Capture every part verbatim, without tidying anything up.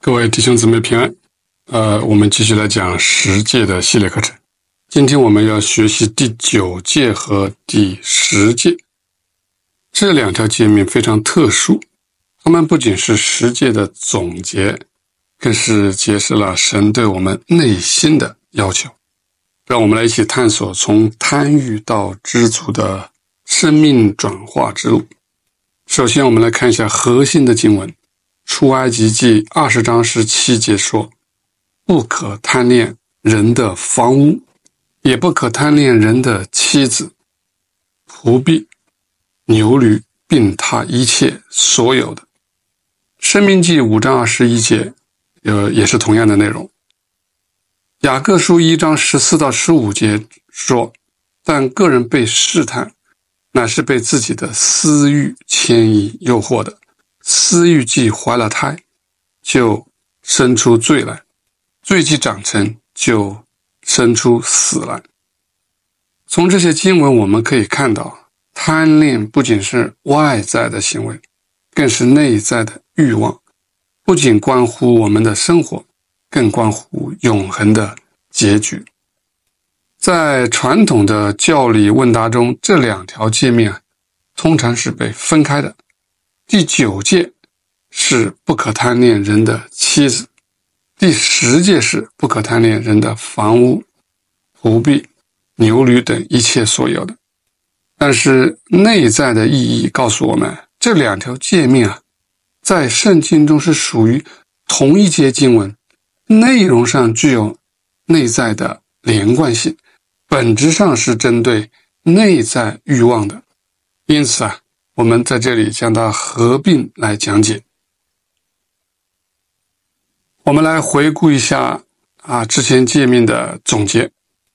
各位弟兄姊妹平安。呃，我们继续来讲十诫的系列课程。今天我们要学习第九诫和第十诫。这两条诫命非常特殊，它们不仅是十诫的总结，更是揭示了神对我们内心的要求。让我们来一起探索从贪欲到知足的生命转化之路。首先我们来看一下核心的经文。出埃及记二十章十七节说，不可贪恋人的房屋，也不可贪恋人的妻子、仆婢、牛驴，并他一切所有的。申命记五章二十一节呃，也是同样的内容。雅各书一章十四到十五节说，但个人被试探，乃是被自己的私欲牵引诱惑的。私欲既怀了胎，就生出罪来，罪既长成，就生出死来。从这些经文我们可以看到，贪恋不仅是外在的行为，更是内在的欲望，不仅关乎我们的生活，更关乎永恒的结局。在传统的教理问答中，这两条诫命通常是被分开的。第九诫是不可贪恋人的妻子，第十诫是不可贪恋人的房屋、仆婢、牛驴等一切所有的。但是内在的意义告诉我们，这两条诫命啊，在圣经中是属于同一节经文，内容上具有内在的连贯性，本质上是针对内在欲望的。因此啊，我们在这里将它合并来讲解。我们来回顾一下啊之前诫命的总结。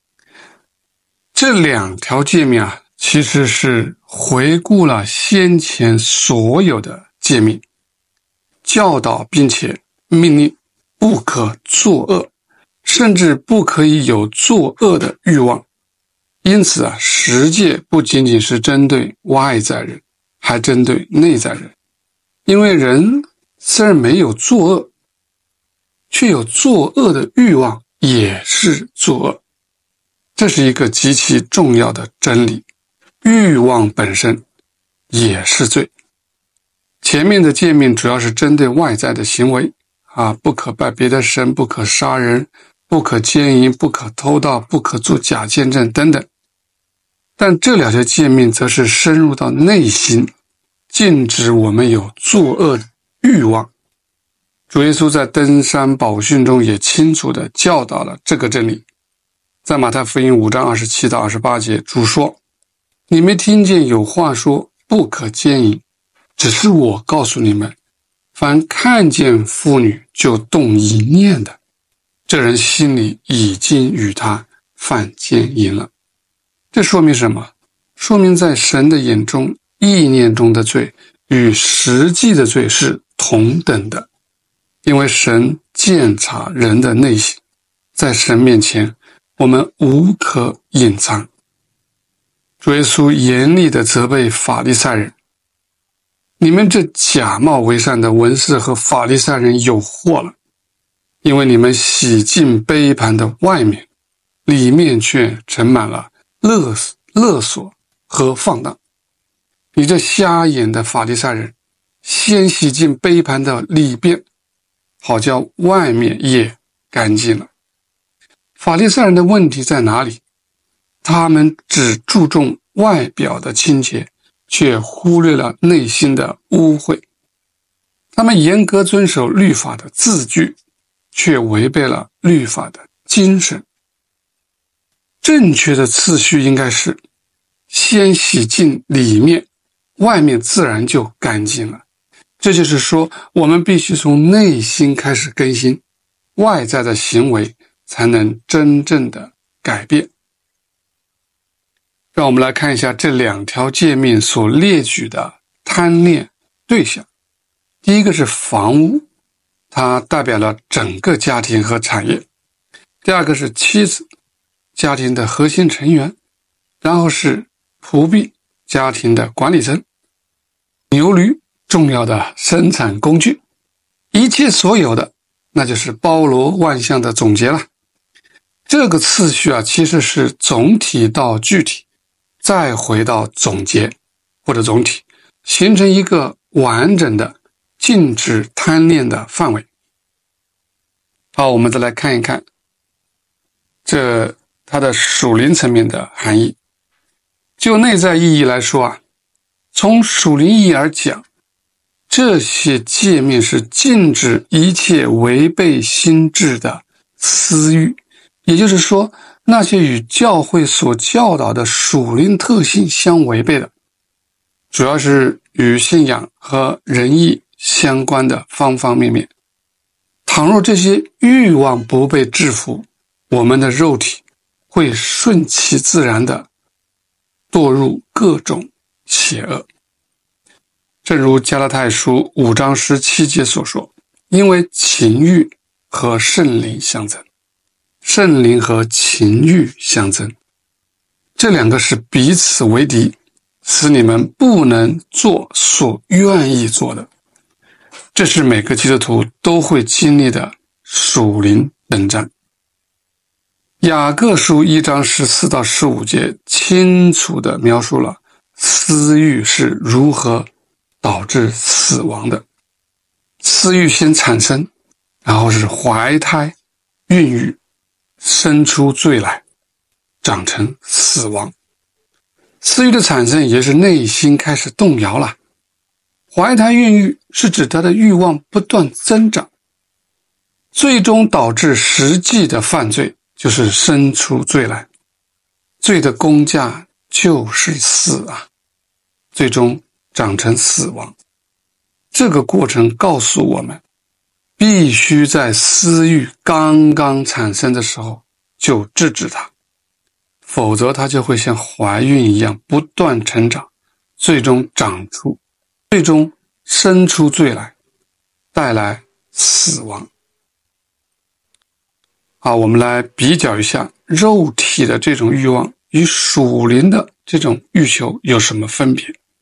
这两条诫命啊，其实是回顾了先前所有的诫命，教导并且命令不可作恶，甚至不可以有作恶的欲望。因此啊，十诫不仅仅是针对外在人，还针对内在人。因为人虽然没有作恶，却有作恶的欲望，也是作恶。这是一个极其重要的真理，欲望本身也是罪。前面的诫命主要是针对外在的行为啊，不可拜别的神，不可杀人，不可奸淫，不可偷盗，不可作假见证等等。但这两条诫命则是深入到内心，禁止我们有作恶欲望。主耶稣在登山宝训中也清楚地教导了这个真理。在马太福音五章二十七到二十八节，主说，你们听见有话说不可奸淫，只是我告诉你们，凡看见妇女就动淫念的，这人心里已经与他犯奸淫了。这说明什么？说明在神的眼中，意念中的罪与实际的罪是同等的。因为神鉴察人的内心，在神面前我们无可隐藏。主耶稣严厉地责备法利赛人，你们这假冒为善的文士和法利赛人有祸了，因为你们洗净杯盘的外面，里面却盛满了勒勒索和放荡。你这瞎眼的法利赛人，先洗净杯盘的里边，好叫外面也干净了。法利赛人的问题在哪里？他们只注重外表的清洁，却忽略了内心的污秽。他们严格遵守律法的字句，却违背了律法的精神。正确的次序应该是先洗净里面，外面自然就干净了。这就是说，我们必须从内心开始更新，外在的行为才能真正的改变。让我们来看一下这两条诫命所列举的贪恋对象。第一个是房屋，它代表了整个家庭和产业。第二个是妻子，家庭的核心成员。然后是仆婢，家庭的管理层。牛驴，重要的生产工具。一切所有的那就是包罗万象的总结了。这个次序啊，其实是总体到具体，再回到总结或者总体，形成一个完整的禁止贪恋的范围。好，我们再来看一看这它的属灵层面的含义。就内在意义来说啊，从属灵意义而讲，这些诫命是禁止一切违背心志的私欲，也就是说，那些与教会所教导的属灵特性相违背的，主要是与信仰和仁义相关的方方面面。倘若这些欲望不被制服，我们的肉体会顺其自然地堕入各种邪恶。正如加拉太书五章十七节所说，因为情欲和圣灵相争，圣灵和情欲相争，这两个是彼此为敌，使你们不能做所愿意做的。这是每个基督徒都会经历的属灵征战。雅各书一章十四到十五节清楚地描述了私欲是如何导致死亡的。私欲先产生，然后是怀胎、孕育、生出罪来，长成死亡。私欲的产生也是内心开始动摇了。怀胎孕育是指他的欲望不断增长，最终导致实际的犯罪，就是生出罪来。罪的工价就是死啊，最终长成死亡。这个过程告诉我们，必须在私欲刚刚产生的时候就制止它，否则它就会像怀孕一样不断成长，最终长出最终生出罪来，带来死亡。好，我们来比较一下肉体的这种欲望与属灵的这种欲求有什么分别。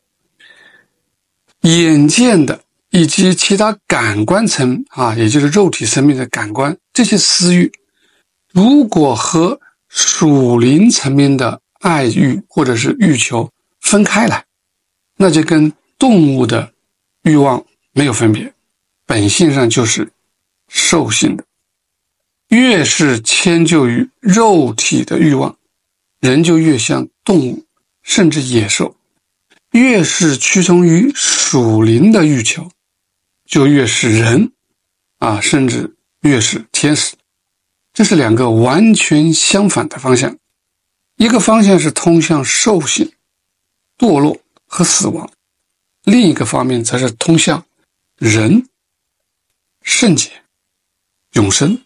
眼见的以及其他感官层啊，也就是肉体层面的感官，这些私欲如果和属灵层面的爱欲或者是欲求分开来，那就跟动物的欲望没有分别，本性上就是兽性的。越是迁就于肉体的欲望，人就越像动物甚至野兽；越是屈从于属灵的欲求，就越是人啊，甚至越是天使。这是两个完全相反的方向，一个方向是通向兽性、堕落和死亡，另一个方面则是通向人、圣洁、永生。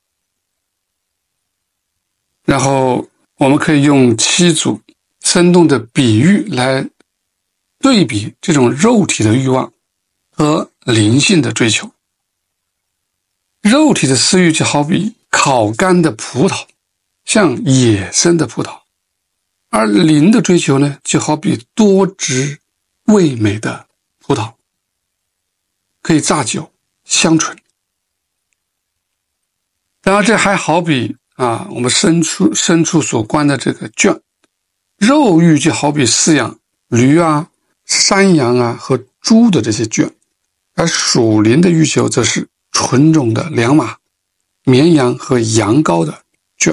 然后我们可以用七组生动的比喻来对比这种肉体的欲望和灵性的追求。肉体的私欲就好比烤干的葡萄，像野生的葡萄；而灵的追求呢，就好比多汁味美的葡萄，可以榨酒，香醇。然而这还好比啊，我们牲畜牲畜所关的这个圈，肉欲就好比饲养驴啊、山羊啊和猪的这些圈，而属灵的欲求则是纯种的良马、绵羊和羊羔的圈。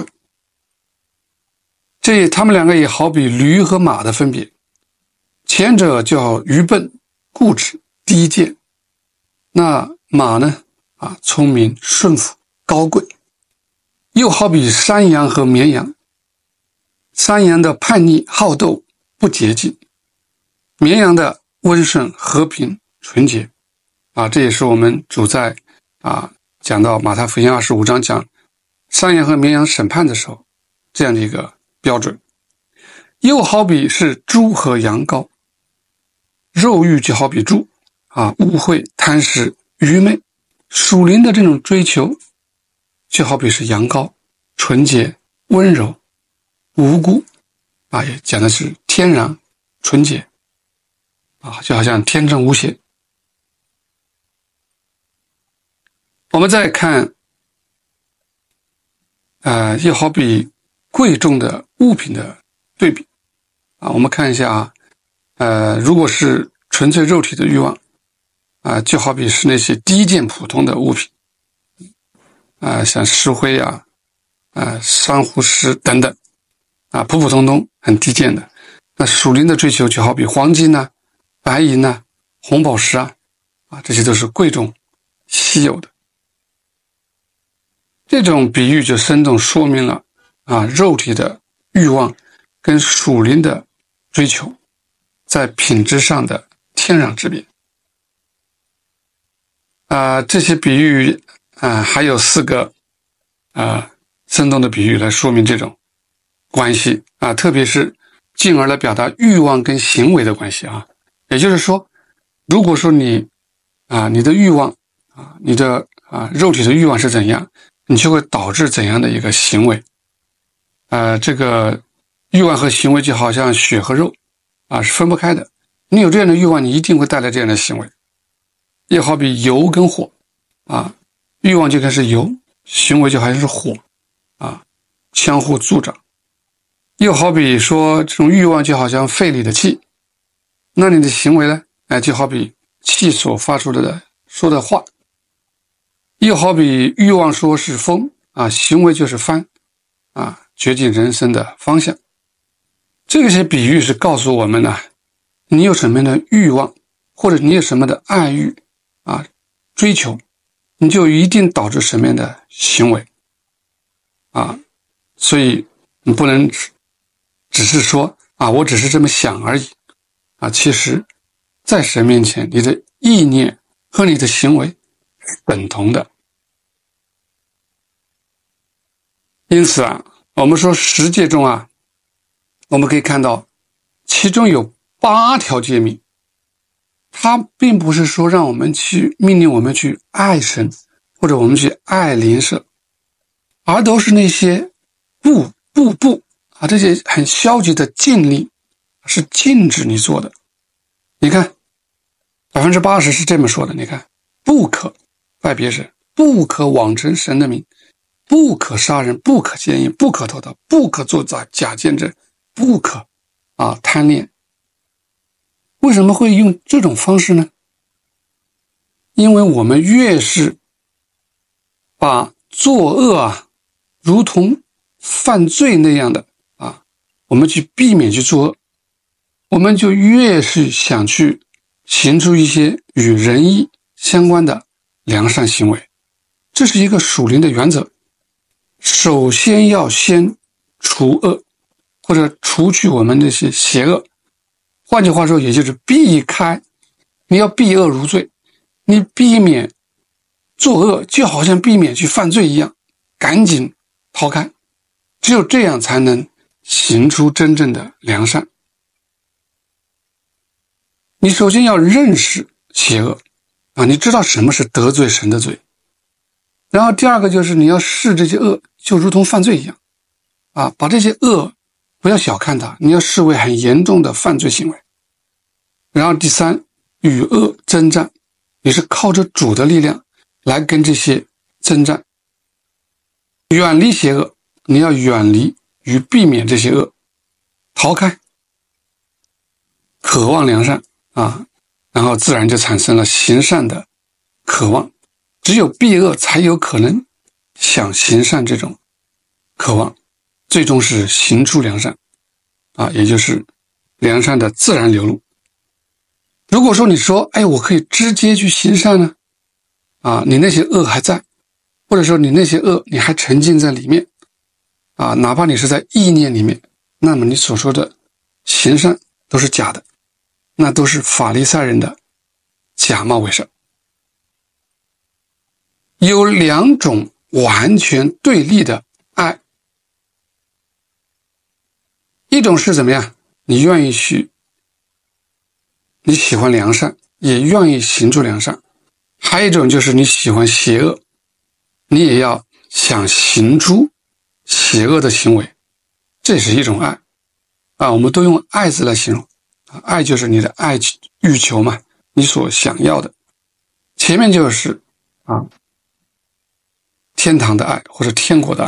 这他们两个也好比驴和马的分别，前者叫愚笨、固执、低贱，那马呢啊，聪明、顺服、高贵。又好比山羊和绵羊，山羊的叛逆、好斗、不洁净，绵羊的温顺、和平、纯洁。啊，这也是我们主在啊讲到马太福音二十五章讲山羊和绵羊审判的时候这样的一个标准。又好比是猪和羊羔，肉欲就好比猪啊，污秽、贪食、愚昧；属灵的这种追求就好比是羊羔，纯洁、温柔、无辜啊，也讲的是天然、纯洁啊，就好像天真无邪。我们再看呃，又好比贵重的物品的对比啊。我们看一下啊，呃，如果是纯粹肉体的欲望啊，就好比是那些低贱普通的物品啊，像石灰啊、啊珊瑚石等等啊，普普通通很低贱的。那属灵的追求就好比黄金啊、白银啊、红宝石啊，啊，这些都是贵重稀有的。这种比喻就生动说明了啊，肉体的欲望跟属灵的追求在品质上的天壤之别。啊，这些比喻啊，还有四个啊生动的比喻来说明这种关系啊，特别是进而来表达欲望跟行为的关系啊。也就是说，如果说你啊你的欲望啊你的啊肉体的欲望是怎样，你就会导致怎样的一个行为。呃，这个欲望和行为就好像血和肉啊，是分不开的。你有这样的欲望，你一定会带来这样的行为。也好比油跟火啊，欲望就该是油，行为就还是火啊，相互助长。又好比说，这种欲望就好像肺里的气，那你的行为呢？哎，就好比气所发出的说的话。又好比欲望说是风啊，行为就是帆啊，决定人生的方向。这些比喻是告诉我们呢，你有什么样的欲望，或者你有什么的爱欲啊，追求，你就一定导致什么样的行为啊。所以你不能只是说啊，我只是这么想而已啊。其实在神面前，你的意念和你的行为是等同的。因此啊，我们说十诫中啊，我们可以看到其中有八条诫命，它并不是说让我们去命令我们去爱神，或者我们去爱邻舍，而都是那些不不不啊，这些很消极的禁令，是禁止你做的。你看百分之八十是这么说的，你看，不可拜别神，不可妄称神的名，不可杀人，不可奸淫，不可偷盗，不可作假假见证，不可啊贪恋。为什么会用这种方式呢？因为我们越是把作恶啊如同犯罪那样的啊，我们去避免去作恶，我们就越是想去行出一些与仁义相关的良善行为。这是一个属灵的原则，首先要先除恶，或者除去我们那些邪恶。换句话说，也就是避开，你要避恶如罪，你避免作恶，就好像避免去犯罪一样，赶紧逃开。只有这样才能行出真正的良善。你首先要认识邪恶啊，你知道什么是得罪神的罪。然后第二个就是你要视这些恶就如同犯罪一样啊，把这些恶不要小看它，你要视为很严重的犯罪行为。然后第三，与恶征战，你是靠着主的力量来跟这些征战，远离邪恶，你要远离与避免这些恶，逃开，渴望良善啊，然后自然就产生了行善的渴望。只有避恶才有可能想行善，这种渴望最终是行出良善啊，也就是良善的自然流露。如果说你说哎，我可以直接去行善呢啊，你那些恶还在，或者说你那些恶你还沉浸在里面啊，哪怕你是在意念里面，那么你所说的行善都是假的，那都是法利赛人的假冒伪善。有两种完全对立的爱，一种是怎么样，你愿意去，你喜欢良善，也愿意行出良善；还有一种就是你喜欢邪恶，你也要想行出邪恶的行为，这也是一种爱啊。我们都用爱字来形容啊，爱就是你的爱欲求嘛，你所想要的。前面就是啊天堂的爱或者天国的爱，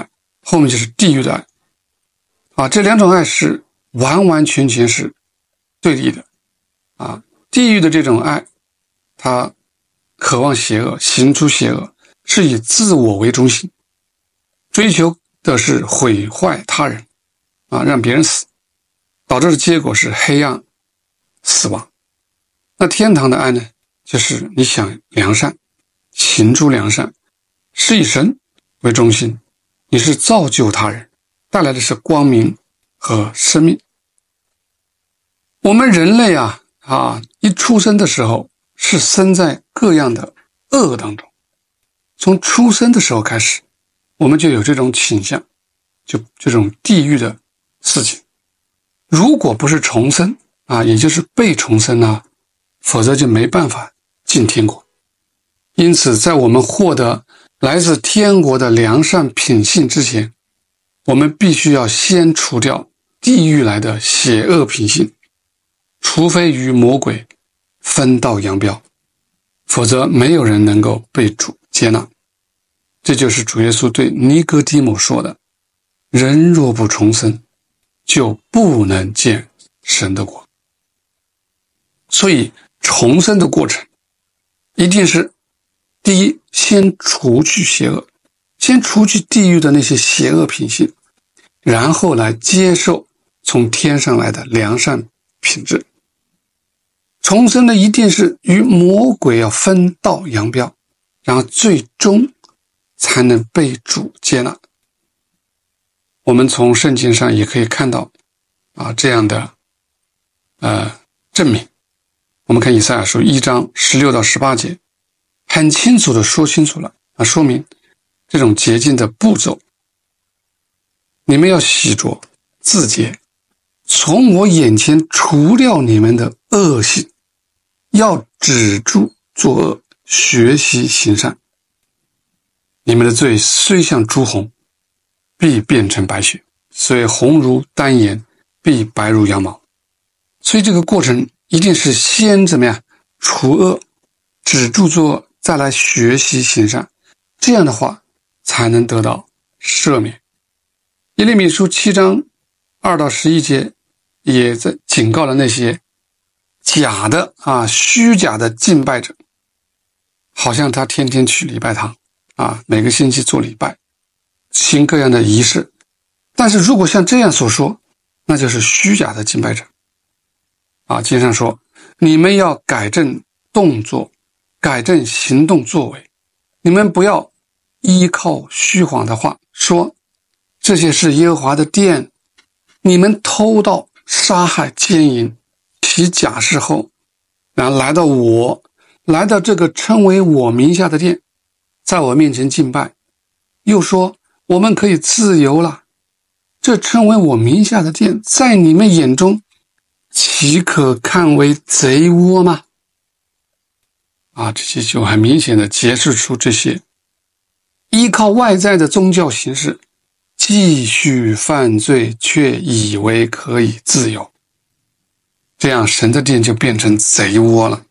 后面就是地狱的爱啊，这两种爱是完完全全是对立的啊。地狱的这种爱，它渴望邪恶，行出邪恶，是以自我为中心，追求的是毁坏他人啊，让别人死，导致的结果是黑暗、死亡。那天堂的爱呢，就是你想良善，行出良善，是以神为中心，你是造就他人，带来的是光明和生命。我们人类啊啊，一出生的时候是生在各样的恶当中，从出生的时候开始，我们就有这种倾向，就这种地狱的事情。如果不是重生啊，也就是被重生啊，否则就没办法进天国。因此，在我们获得来自天国的良善品性之前，我们必须要先除掉地狱来的邪恶品性，除非与魔鬼分道扬镳，否则没有人能够被主接纳。这就是主耶稣对尼哥底母说的：人若不重生，就不能见神的国。所以重生的过程一定是第一，先除去邪恶，先除去地狱的那些邪恶品性，然后来接受从天上来的良善品质。重生的一定是与魔鬼要分道扬镳，然后最终才能被主接纳。我们从圣经上也可以看到啊这样的呃证明。我们看以赛亚书一章十六到十八节，很清楚的说清楚了啊，说明这种洁净的步骤。你们要洗濯自洁，从我眼前除掉你们的恶行，要止住作恶，学习行善。你们的罪虽像朱红，必变成白雪；虽红如丹颜，必白如羊毛。所以这个过程一定是先怎么样除恶，止住作恶，再来学习行善，这样的话才能得到赦免。耶利米书七章二到十一节也在警告了那些假的啊虚假的敬拜者，好像他天天去礼拜堂啊，每个星期做礼拜，行各样的仪式，但是如果像这样所说，那就是虚假的敬拜者啊。经上说，你们要改正动作，改正行动作为，你们不要依靠虚谎的话说这些是耶和华的殿，你们偷盗杀害奸淫起假誓后，然后来到我来到这个称为我名下的殿，在我面前敬拜，又说我们可以自由了。这称为我名下的殿，在你们眼中岂可看为贼窝吗？啊，这些就很明显的揭示出这些依靠外在的宗教形式继续犯罪，却以为可以自由，这样神的殿就变成贼窝了。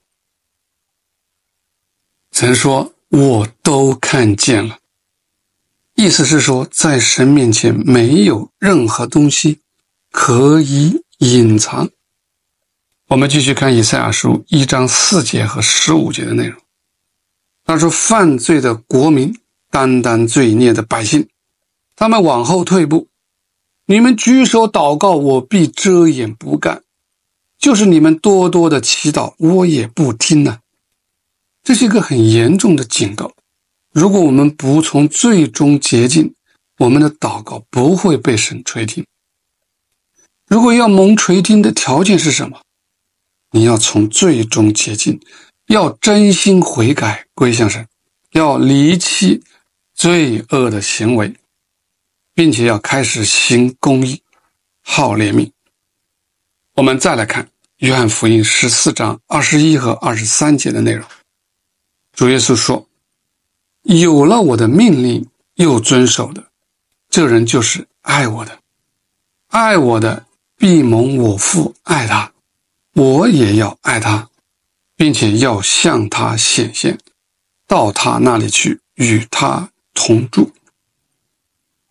神说我都看见了，意思是说在神面前没有任何东西可以隐藏。我们继续看以赛亚书一章四节和十五节的内容。他说，犯罪的国民，担当罪孽的百姓，他们往后退步，你们举手祷告，我必遮掩不干，就是你们多多的祈祷，我也不听呢、啊。这是一个很严重的警告。如果我们不从罪中洁净，我们的祷告不会被神垂听。如果要蒙垂听的条件是什么？你要从罪中洁净，要真心悔改归向神，要离弃罪恶的行为，并且要开始行公义，好怜悯。我们再来看约翰福音十四章二十一和二十三节的内容。主耶稣说，有了我的命令又遵守的，这人就是爱我的，爱我的必蒙我父爱他，我也要爱他，并且要向他显现，到他那里去与他同住。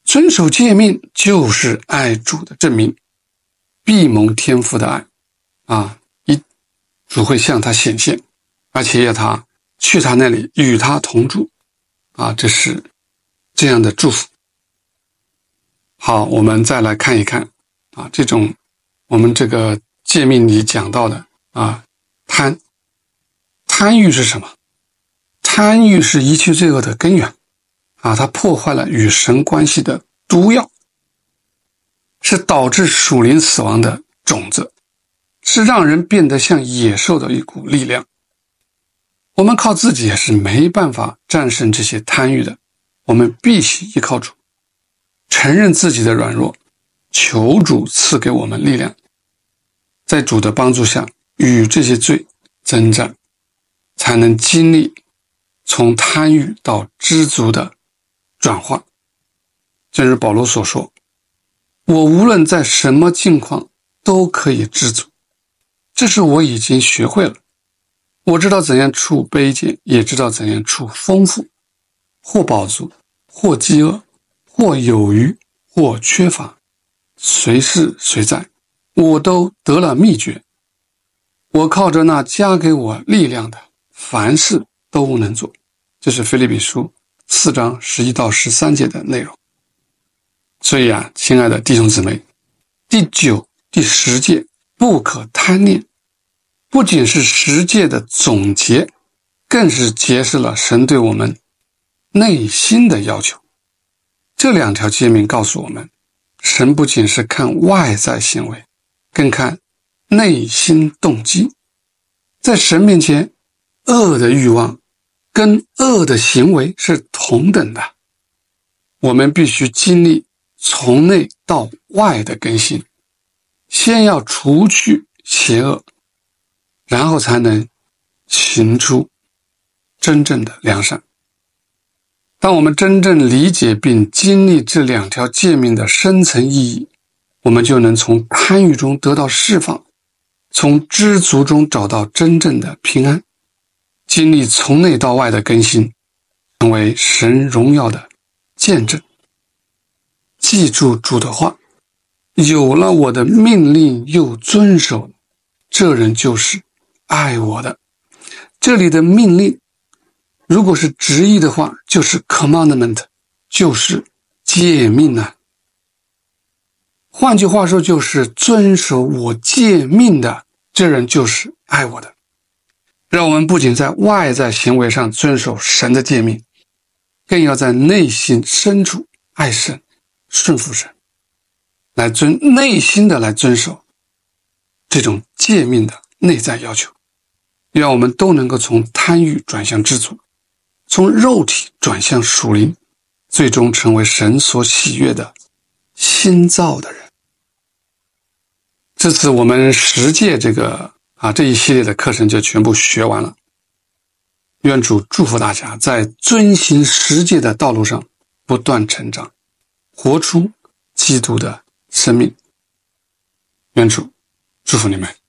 遵守诫命就是爱主的证明，必蒙天父的爱啊！一主会向他显现，而且要他去他那里与他同住啊！这是这样的祝福。好，我们再来看一看啊，这种我们这个诫命里讲到的啊，贪贪欲是什么？贪欲是一切罪恶的根源啊，它破坏了与神关系的毒药，是导致属灵死亡的种子，是让人变得像野兽的一股力量。我们靠自己也是没办法战胜这些贪欲的，我们必须依靠主，承认自己的软弱，求主赐给我们力量，在主的帮助下与这些罪征战，才能经历从贪欲到知足的转化。正如保罗所说，我无论在什么境况都可以知足，这是我已经学会了。我知道怎样处卑贱，也知道怎样处丰富，或饱足，或饥饿，或有余，或缺乏，随是随在，我都得了秘诀。我靠着那加给我力量的，凡事都能做。这是腓立比书四章十一到十三节的内容。所以啊，亲爱的弟兄姊妹，第九、第十诫不可贪念，不仅是十诫的总结，更是揭示了神对我们内心的要求。这两条诫命告诉我们，神不仅是看外在行为，更看内心动机。在神面前，恶的欲望跟恶的行为是同等的。我们必须经历从内到外的更新，先要除去邪恶，然后才能行出真正的良善。当我们真正理解并经历这两条诫命的深层意义，我们就能从贪欲中得到释放，从知足中找到真正的平安，经历从内到外的更新，成为神荣耀的见证。记住主的话，有了我的命令又遵守，这人就是爱我的。这里的命令如果是直译的话，就是 commandment， 就是诫命啊。换句话说，就是遵守我诫命的，这人就是爱我的。让我们不仅在外在行为上遵守神的诫命，更要在内心深处爱神，顺服神，来遵内心的来遵守这种诫命的内在要求，让我们都能够从贪欲转向知足，从肉体转向属灵，最终成为神所喜悦的新造的人。这次我们十诫这个啊这一系列的课程就全部学完了。愿主祝福大家在遵行十诫的道路上不断成长，活出基督的生命。愿主祝福你们。